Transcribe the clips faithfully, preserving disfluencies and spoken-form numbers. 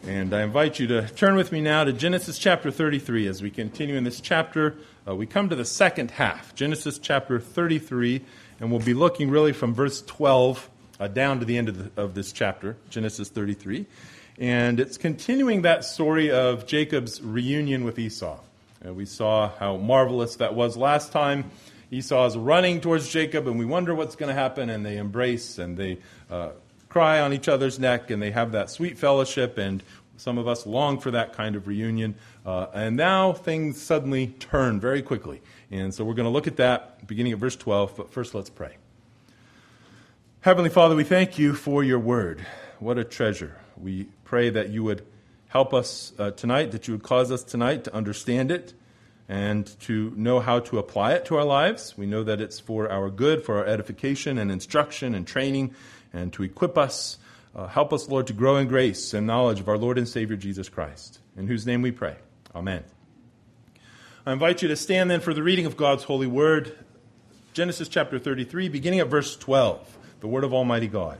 And I invite you to turn with me now to Genesis chapter thirty-three. As we continue in this chapter, uh, we come to the second half, Genesis chapter thirty-three, and we'll be looking really from verse twelve uh, down to the end of, the, of this chapter, Genesis thirty-three. And it's continuing that story of Jacob's reunion with Esau. Uh, we saw how marvelous that was last time. Esau is running towards Jacob, and we wonder what's going to happen, and they embrace, and they uh, cry on each other's neck, and they have that sweet fellowship, and some of us long for that kind of reunion. Uh, and now things suddenly turn very quickly. And so we're going to look at that beginning at verse twelve, but first let's pray. Heavenly Father, we thank you for your word. What a treasure. We pray that you would help us uh, tonight, that you would cause us tonight to understand it and to know how to apply it to our lives. We know that it's for our good, for our edification and instruction and training, and to equip us. Uh, help us, Lord, to grow in grace and knowledge of our Lord and Savior Jesus Christ, in whose name we pray. Amen. I invite you to stand then for the reading of God's holy word, Genesis chapter thirty-three, beginning at verse twelve, the word of Almighty God.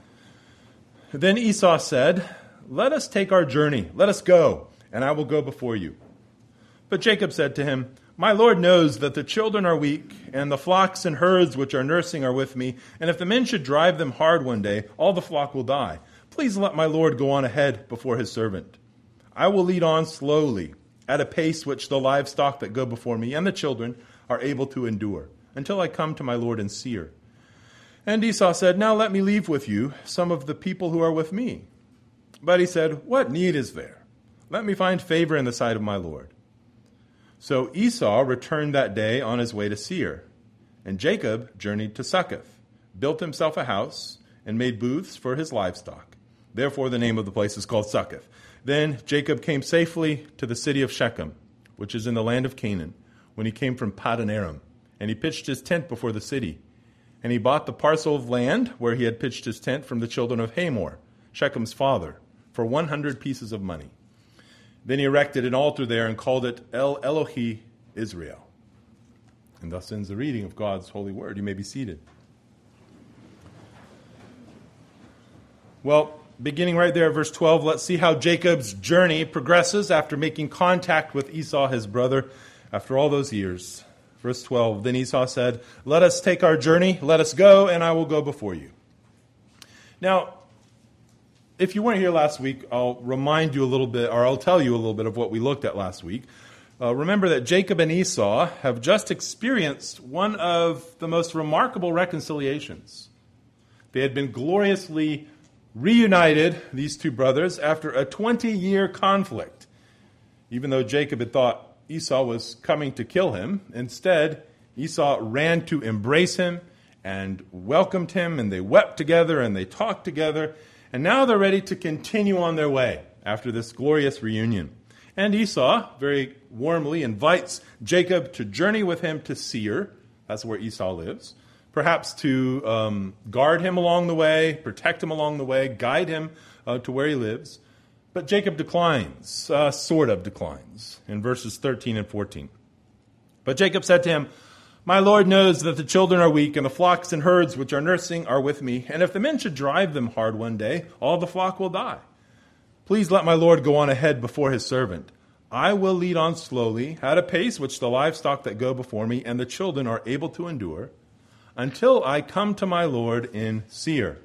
Then Esau said, "Let us take our journey. Let us go, and I will go before you." But Jacob said to him, "My Lord knows that the children are weak, and the flocks and herds which are nursing are with me, and if the men should drive them hard one day, all the flock will die. Please let my Lord go on ahead before his servant. I will lead on slowly, at a pace which the livestock that go before me and the children are able to endure, until I come to my Lord in Seir." And Esau said, "Now let me leave with you some of the people who are with me." But he said, "What need is there? Let me find favor in the sight of my Lord." So Esau returned that day on his way to Seir, and Jacob journeyed to Succoth, built himself a house, and made booths for his livestock. Therefore the name of the place is called Succoth. Then Jacob came safely to the city of Shechem, which is in the land of Canaan, when he came from Paddan Aram, and he pitched his tent before the city. And he bought the parcel of land where he had pitched his tent from the children of Hamor, Shechem's father, for one hundred pieces of money. Then he erected an altar there and called it El Elohi Israel. And thus ends the reading of God's holy word. You may be seated. Well, beginning right there at verse twelve, let's see how Jacob's journey progresses after making contact with Esau, his brother, after all those years. Verse twelve, then Esau said, "Let us take our journey, let us go, and I will go before you." Now, if you weren't here last week, I'll remind you a little bit, or I'll tell you a little bit of what we looked at last week. Uh, remember that Jacob and Esau have just experienced one of the most remarkable reconciliations. They had been gloriously reunited, these two brothers, after a twenty-year conflict. Even though Jacob had thought Esau was coming to kill him, instead, Esau ran to embrace him and welcomed him, and they wept together and they talked together. And now they're ready to continue on their way after this glorious reunion. And Esau very warmly invites Jacob to journey with him to Seir. That's where Esau lives. Perhaps to um, guard him along the way, protect him along the way, guide him uh, to where he lives. But Jacob declines, uh, sort of declines, in verses thirteen and fourteen. But Jacob said to him, "My Lord knows that the children are weak, and the flocks and herds which are nursing are with me. And if the men should drive them hard one day, all the flock will die. Please let my Lord go on ahead before his servant. I will lead on slowly, at a pace which the livestock that go before me and the children are able to endure, until I come to my Lord in Seir."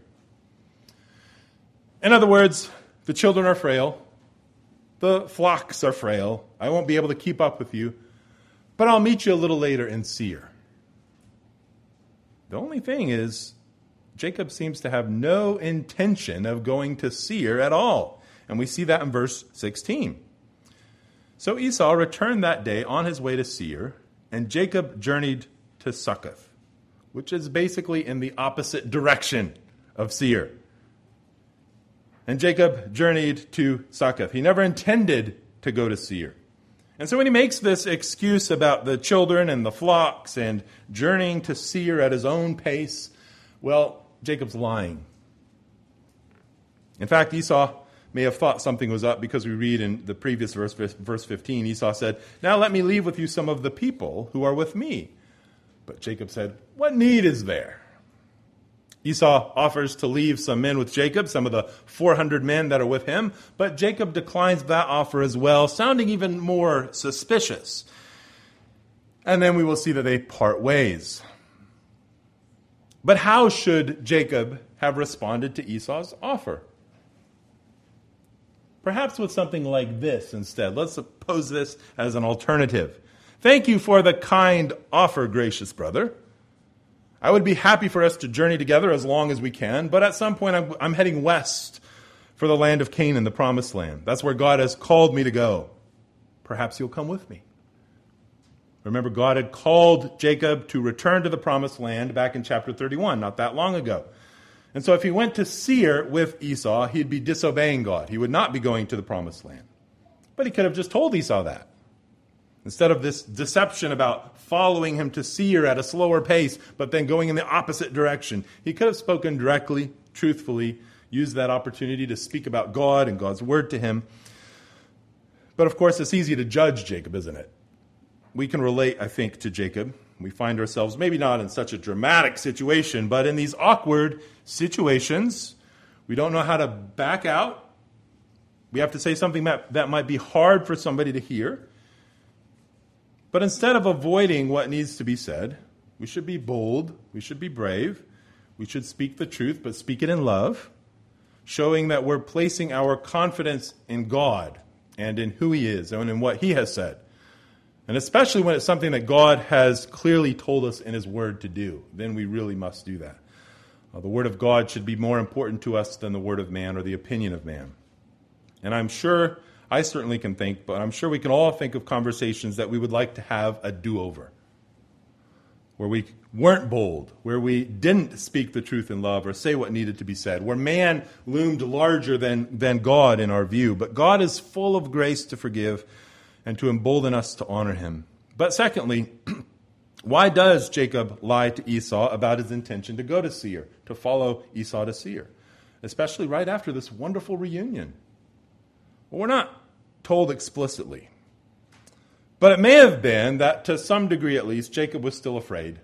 In other words, the children are frail. The flocks are frail. I won't be able to keep up with you. But I'll meet you a little later in Seir. The only thing is, Jacob seems to have no intention of going to Seir at all. And we see that in verse sixteen. So Esau returned that day on his way to Seir, and Jacob journeyed to Succoth, which is basically in the opposite direction of Seir. And Jacob journeyed to Succoth. He never intended to go to Seir. And so when he makes this excuse about the children and the flocks and journeying to Seir at his own pace, well, Jacob's lying. In fact, Esau may have thought something was up because we read in the previous verse, verse fifteen, Esau said, "Now let me leave with you some of the people who are with me." But Jacob said, "What need is there?" Esau offers to leave some men with Jacob, some of the four hundred men that are with him, but Jacob declines that offer as well, sounding even more suspicious. And then we will see that they part ways. But how should Jacob have responded to Esau's offer? Perhaps with something like this instead. Let's suppose this as an alternative. Thank you for the kind offer, gracious brother. I would be happy for us to journey together as long as we can, but at some point I'm, I'm heading west for the land of Canaan, the promised land. That's where God has called me to go. Perhaps you'll come with me. Remember, God had called Jacob to return to the promised land back in chapter thirty-one, not that long ago. And so if he went to Seir with Esau, he'd be disobeying God. He would not be going to the promised land. But he could have just told Esau that. Instead of this deception about following him to Seir at a slower pace, but then going in the opposite direction, he could have spoken directly, truthfully, used that opportunity to speak about God and God's word to him. But of course, it's easy to judge Jacob, isn't it? We can relate, I think, to Jacob. We find ourselves maybe not in such a dramatic situation, but in these awkward situations, we don't know how to back out. We have to say something that, that might be hard for somebody to hear. But instead of avoiding what needs to be said, we should be bold, we should be brave, we should speak the truth, but speak it in love, showing that we're placing our confidence in God and in who he is and in what he has said. And especially when it's something that God has clearly told us in his word to do, then we really must do that. Uh, the word of God should be more important to us than the word of man or the opinion of man. And I'm sure, I certainly can think, but I'm sure we can all think of conversations that we would like to have a do-over, where we weren't bold, where we didn't speak the truth in love or say what needed to be said, where man loomed larger than, than God in our view. But God is full of grace to forgive and to embolden us to honor him. But secondly, why does Jacob lie to Esau about his intention to go to Seir, to follow Esau to Seir, especially right after this wonderful reunion? Well, we're not told explicitly. But it may have been that, to some degree at least, Jacob was still afraid,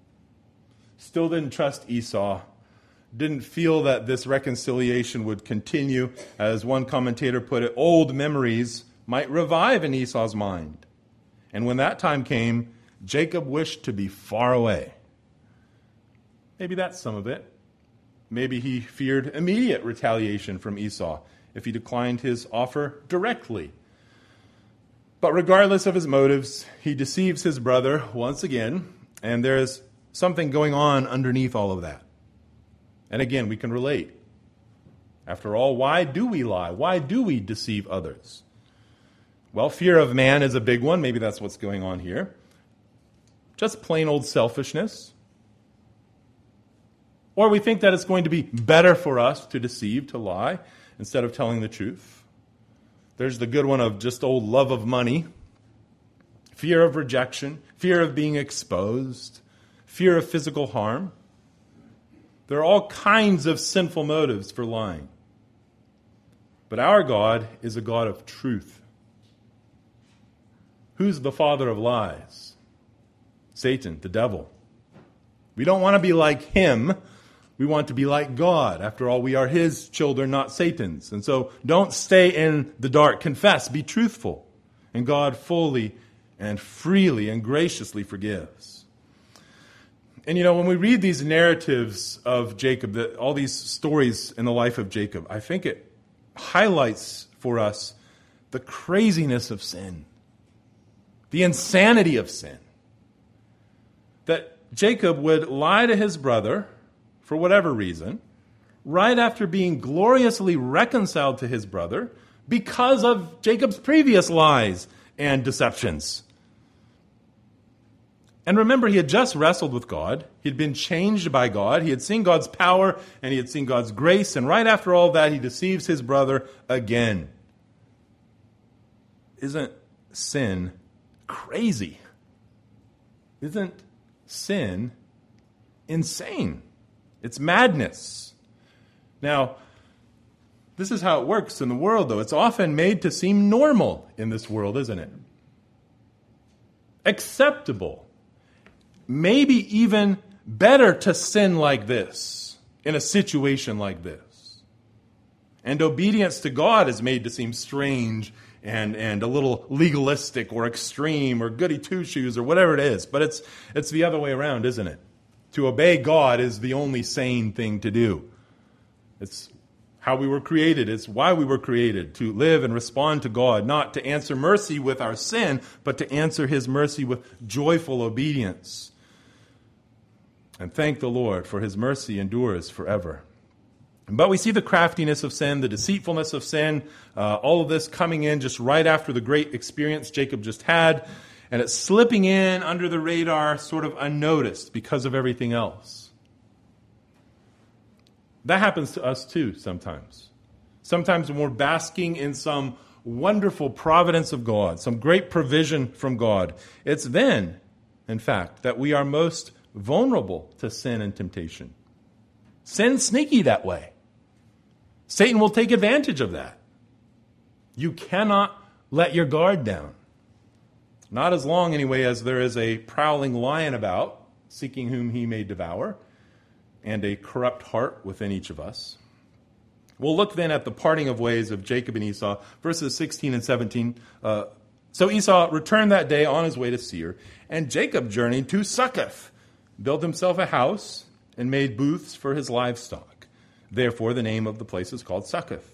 still didn't trust Esau, didn't feel that this reconciliation would continue. As one commentator put it, old memories might revive in Esau's mind. And when that time came, Jacob wished to be far away. Maybe that's some of it. Maybe he feared immediate retaliation from Esau if he declined his offer directly. But regardless of his motives, he deceives his brother once again, and there's something going on underneath all of that. And again, we can relate. After all, why do we lie? Why do we deceive others? Well, fear of man is a big one. Maybe that's what's going on here. Just plain old selfishness. Or we think that it's going to be better for us to deceive, to lie, instead of telling the truth. There's the good one of just old love of money, fear of rejection, fear of being exposed, fear of physical harm. There are all kinds of sinful motives for lying. But our God is a God of truth. Who's the father of lies? Satan, the devil. We don't want to be like him. We want to be like God. After all, we are his children, not Satan's. And so don't stay in the dark. Confess, be truthful. And God fully and freely and graciously forgives. And you know, when we read these narratives of Jacob, the, all these stories in the life of Jacob, I think it highlights for us the craziness of sin. The insanity of sin. That Jacob would lie to his brother, for whatever reason, right after being gloriously reconciled to his brother because of Jacob's previous lies and deceptions. And remember, he had just wrestled with God. He had been changed by God. He had seen God's power and he had seen God's grace. And right after all that, he deceives his brother again. Isn't sin crazy? Isn't sin insane? It's madness. Now, this is how it works in the world, though. It's often made to seem normal in this world, isn't it? Acceptable. Maybe even better to sin like this in a situation like this. And obedience to God is made to seem strange and, and a little legalistic or extreme or goody two-shoes or whatever it is. But it's, it's the other way around, isn't it? To obey God is the only sane thing to do. It's how we were created. It's why we were created, to live and respond to God, not to answer mercy with our sin, but to answer his mercy with joyful obedience. And thank the Lord, for his mercy endures forever. But we see the craftiness of sin, the deceitfulness of sin, uh, all of this coming in just right after the great experience Jacob just had, and it's slipping in under the radar sort of unnoticed because of everything else. That happens to us too sometimes. Sometimes when we're basking in some wonderful providence of God, some great provision from God, it's then, in fact, that we are most vulnerable to sin and temptation. Sin's sneaky that way. Satan will take advantage of that. You cannot let your guard down. Not as long, anyway, as there is a prowling lion about, seeking whom he may devour, and a corrupt heart within each of us. We'll look then at the parting of ways of Jacob and Esau, verses sixteen and seventeen. Uh, so Esau returned that day on his way to Seir, and Jacob journeyed to Succoth, built himself a house, and made booths for his livestock. Therefore, the name of the place is called Succoth.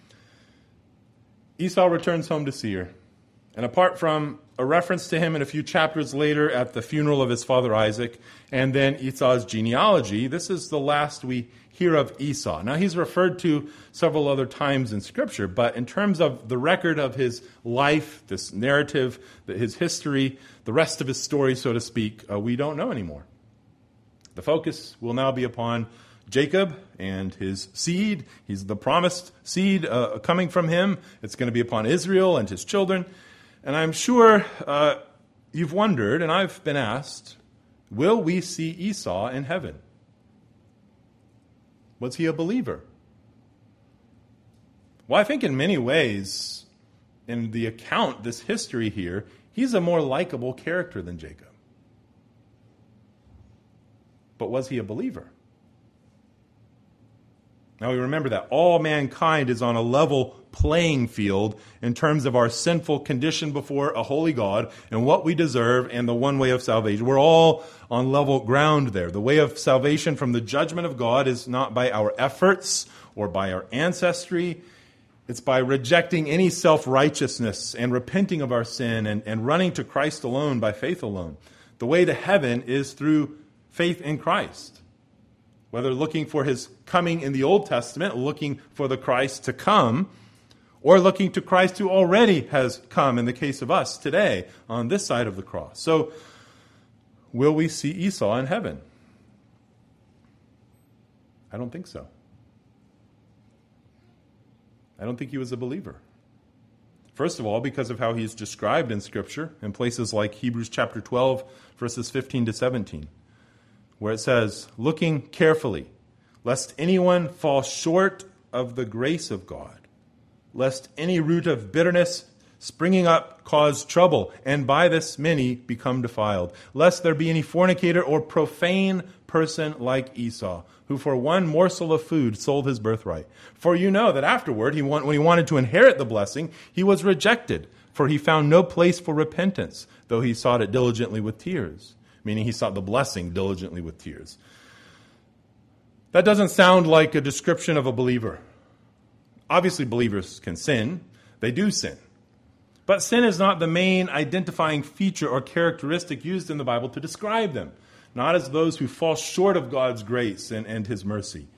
Esau returns home to Seir. And apart from a reference to him in a few chapters later at the funeral of his father Isaac, and then Esau's genealogy, this is the last we hear of Esau. Now, he's referred to several other times in Scripture, but in terms of the record of his life, this narrative, his history, the rest of his story, so to speak, uh, we don't know anymore. The focus will now be upon Jacob and his seed. He's the promised seed uh, coming from him. It's going to be upon Israel and his children. And I'm sure uh, you've wondered, and I've been asked, will we see Esau in heaven? Was he a believer? Well, I think in many ways, in the account, this history here, he's a more likable character than Jacob. But was he a believer? Now we remember that all mankind is on a level playing field in terms of our sinful condition before a holy God and what we deserve and the one way of salvation. We're all on level ground there. The way of salvation from the judgment of God is not by our efforts or by our ancestry. It's by rejecting any self-righteousness and repenting of our sin and, and running to Christ alone by faith alone. The way to heaven is through faith in Christ. Whether looking for his coming in the Old Testament, looking for the Christ to come, or looking to Christ who already has come in the case of us today on this side of the cross. So, will we see Esau in heaven? I don't think so. I don't think he was a believer. First of all, because of how he's described in Scripture in places like Hebrews chapter twelve, verses fifteen to seventeen. Where it says, looking carefully, lest anyone fall short of the grace of God, lest any root of bitterness springing up cause trouble, and by this many become defiled, lest there be any fornicator or profane person like Esau, who for one morsel of food sold his birthright. For you know that afterward, he want, when he wanted to inherit the blessing, he was rejected, for he found no place for repentance, though he sought it diligently with tears. Meaning he sought the blessing diligently with tears. That doesn't sound like a description of a believer. Obviously, believers can sin. They do sin. But sin is not the main identifying feature or characteristic used in the Bible to describe them. Not as those who fall short of God's grace and, and his mercy.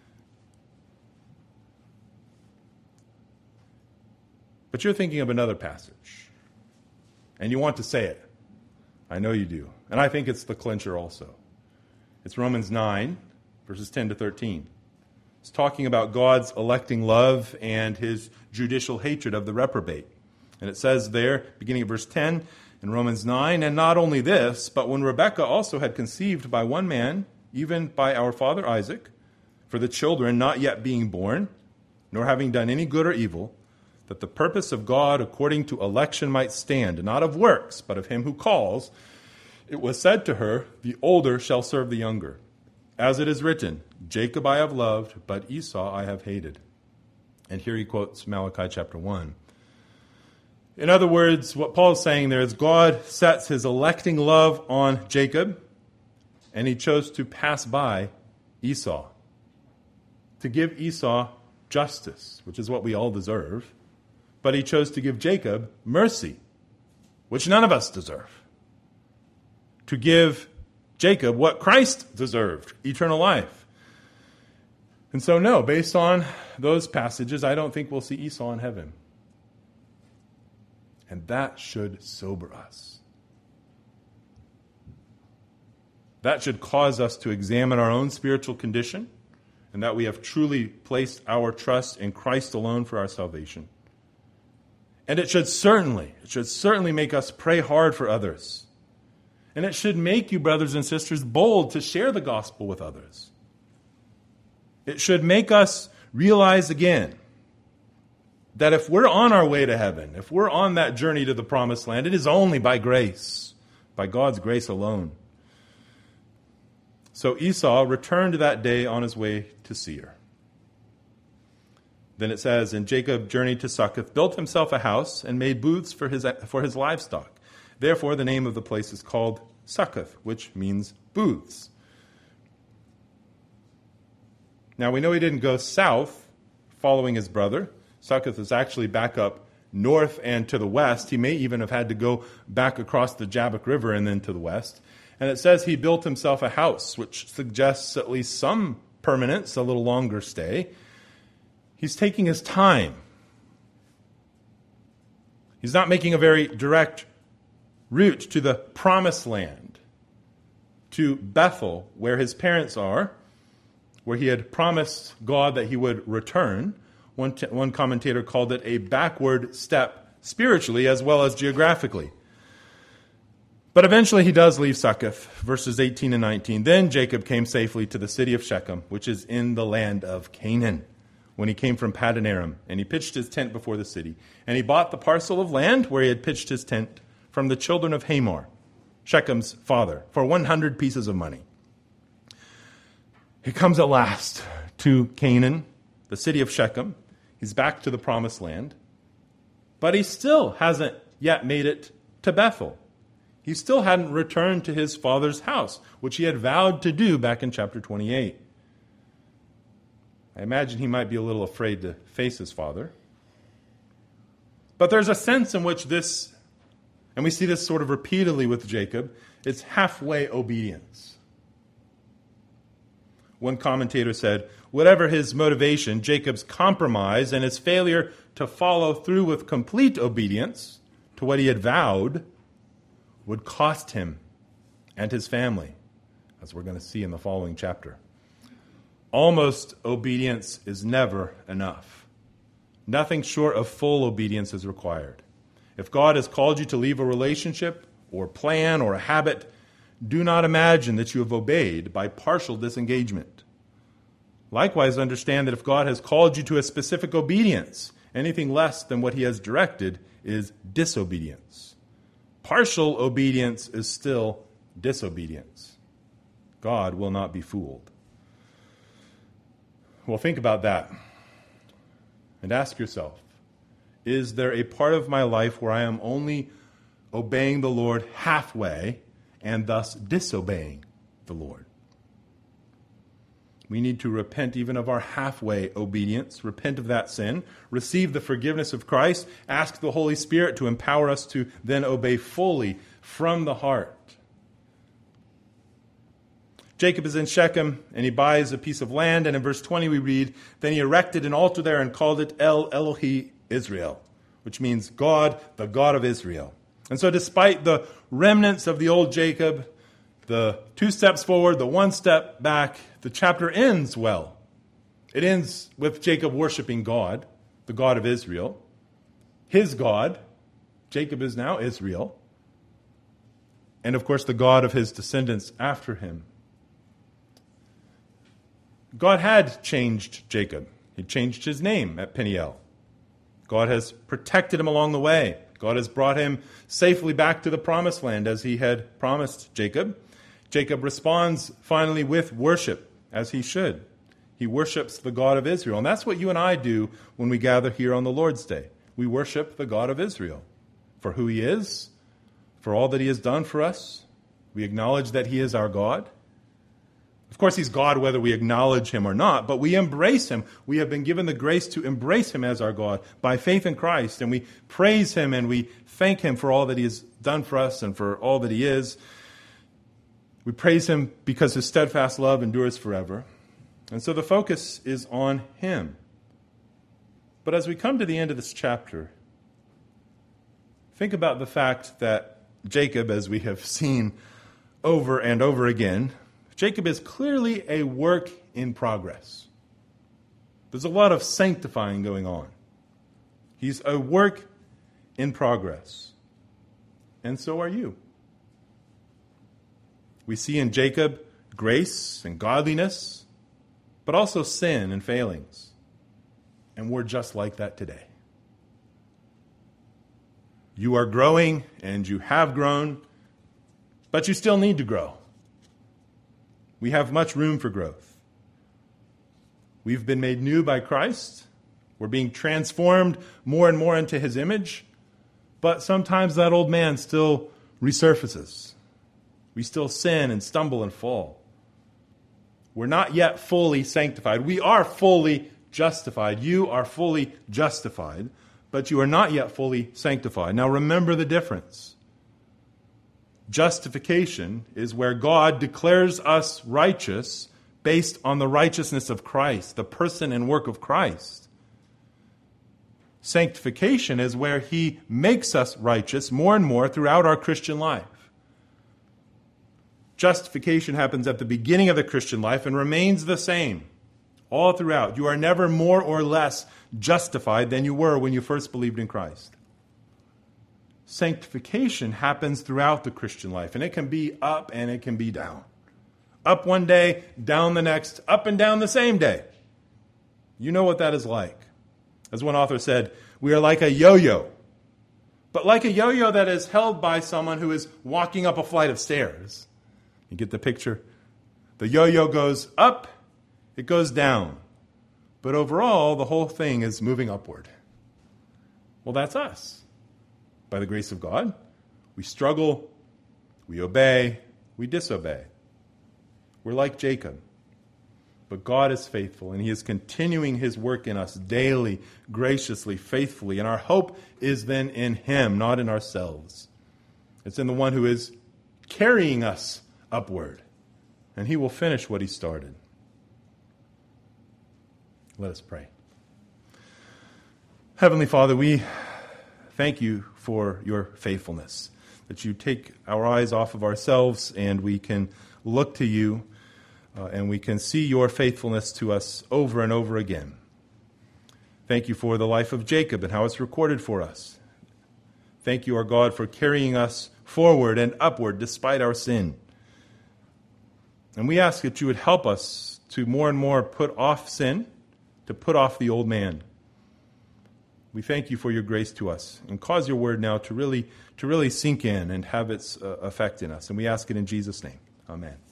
But you're thinking of another passage. And you want to say it. I know you do. And I think it's the clincher also. It's Romans nine, verses ten to thirteen. It's talking about God's electing love and his judicial hatred of the reprobate. And it says there, beginning of verse ten, in Romans nine, and not only this, but when Rebekah also had conceived by one man, even by our father Isaac, for the children not yet being born, nor having done any good or evil, that the purpose of God according to election might stand, not of works, but of him who calls, it was said to her, the older shall serve the younger. As it is written, Jacob I have loved, but Esau I have hated. And here he quotes Malachi chapter one. In other words, what Paul's saying there is God sets his electing love on Jacob, and he chose to pass by Esau, to give Esau justice, which is what we all deserve, but he chose to give Jacob mercy, which none of us deserve, to give Jacob what Christ deserved, eternal life. And so, no, based on those passages, I don't think we'll see Esau in heaven. And that should sober us. That should cause us to examine our own spiritual condition, and that we have truly placed our trust in Christ alone for our salvation. And it should certainly, it should certainly make us pray hard for others. And it should make you, brothers and sisters, bold to share the gospel with others. It should make us realize again that if we're on our way to heaven, if we're on that journey to the promised land, it is only by grace, by God's grace alone. So Esau returned that day on his way to Seir. Then it says, and Jacob journeyed to Succoth, built himself a house, and made booths for his, for his livestock. Therefore, the name of the place is called Succoth, which means booths. Now, we know he didn't go south following his brother. Succoth is actually back up north and to the west. He may even have had to go back across the Jabbok River and then to the west. And it says he built himself a house, which suggests at least some permanence, a little longer stay. He's taking his time. He's not making a very direct route to the promised land, to Bethel, where his parents are, where he had promised God that he would return. One, t- one commentator called it a backward step spiritually as well as geographically. But eventually he does leave Succoth, verses eighteen and nineteen. Then Jacob came safely to the city of Shechem, which is in the land of Canaan, when he came from Paddan Aram, and he pitched his tent before the city. And he bought the parcel of land where he had pitched his tent from the children of Hamor, Shechem's father, for one hundred pieces of money. He comes at last to Canaan, the city of Shechem. He's back to the promised land. But he still hasn't yet made it to Bethel. He still hadn't returned to his father's house, which he had vowed to do back in chapter twenty-eight. I imagine he might be a little afraid to face his father. But there's a sense in which this, and we see this sort of repeatedly with Jacob, it's halfway obedience. One commentator said, whatever his motivation, Jacob's compromise and his failure to follow through with complete obedience to what he had vowed would cost him and his family, as we're going to see in the following chapter. Almost obedience is never enough. Nothing short of full obedience is required. If God has called you to leave a relationship or plan or a habit, do not imagine that you have obeyed by partial disengagement. Likewise, understand that if God has called you to a specific obedience, anything less than what he has directed is disobedience. Partial obedience is still disobedience. God will not be fooled. Well, think about that and ask yourself, is there a part of my life where I am only obeying the Lord halfway and thus disobeying the Lord? We need to repent even of our halfway obedience, repent of that sin, receive the forgiveness of Christ, ask the Holy Spirit to empower us to then obey fully from the heart. Jacob is in Shechem, and he buys a piece of land, and in verse twenty we read, then he erected an altar there and called it El Elohi Israel, which means God, the God of Israel. And so despite the remnants of the old Jacob, the two steps forward, the one step back, the chapter ends well. It ends with Jacob worshiping God, the God of Israel, his God. Jacob is now Israel. And of course, the God of his descendants after him. God had changed Jacob. He changed his name at Peniel. God has protected him along the way. God has brought him safely back to the promised land as he had promised Jacob. Jacob responds finally with worship. as he should. He worships the God of Israel. And that's what you and I do when we gather here on the Lord's Day. We worship the God of Israel for who he is, for all that he has done for us. We acknowledge that he is our God. Of course, he's God whether we acknowledge him or not, but we embrace him. We have been given the grace to embrace him as our God by faith in Christ, and we praise him and we thank him for all that he has done for us and for all that he is. We praise him because his steadfast love endures forever. And so the focus is on him. But as we come to the end of this chapter, think about the fact that Jacob, as we have seen over and over again, Jacob is clearly a work in progress. There's a lot of sanctifying going on. He's a work in progress. And so are you. We see in Jacob grace and godliness, but also sin and failings. And we're just like that today. You are growing and you have grown, but you still need to grow. We have much room for growth. We've been made new by Christ. We're being transformed more and more into his image. But sometimes that old man still resurfaces. We still sin and stumble and fall. We're not yet fully sanctified. We are fully justified. You are fully justified, but you are not yet fully sanctified. Now remember the difference. Justification is where God declares us righteous based on the righteousness of Christ, the person and work of Christ. Sanctification is where he makes us righteous more and more throughout our Christian life. Justification happens at the beginning of the Christian life and remains the same all throughout. You are never more or less justified than you were when you first believed in Christ. Sanctification happens throughout the Christian life, and it can be up and it can be down. Up one day, down the next, up and down the same day. You know what that is like. As one author said, we are like a yo-yo, but like a yo-yo that is held by someone who is walking up a flight of stairs. You get the picture? The yo-yo goes up, it goes down, but overall, the whole thing is moving upward. Well, that's us. By the grace of God, we struggle, we obey, we disobey. We're like Jacob. But God is faithful, and he is continuing his work in us daily, graciously, faithfully. And our hope is then in him, not in ourselves. It's in the one who is carrying us upward. And he will finish what he started. Let us pray. Heavenly Father, we thank you for your faithfulness, that you take our eyes off of ourselves and we can look to you uh, and we can see your faithfulness to us over and over again. Thank you for the life of Jacob and how it's recorded for us. Thank you, our God, for carrying us forward and upward despite our sin. And we ask that you would help us to more and more put off sin, to put off the old man. We thank you for your grace to us, and cause your word now to really to really sink in and have its uh, effect in us. And we ask it in Jesus' name. Amen.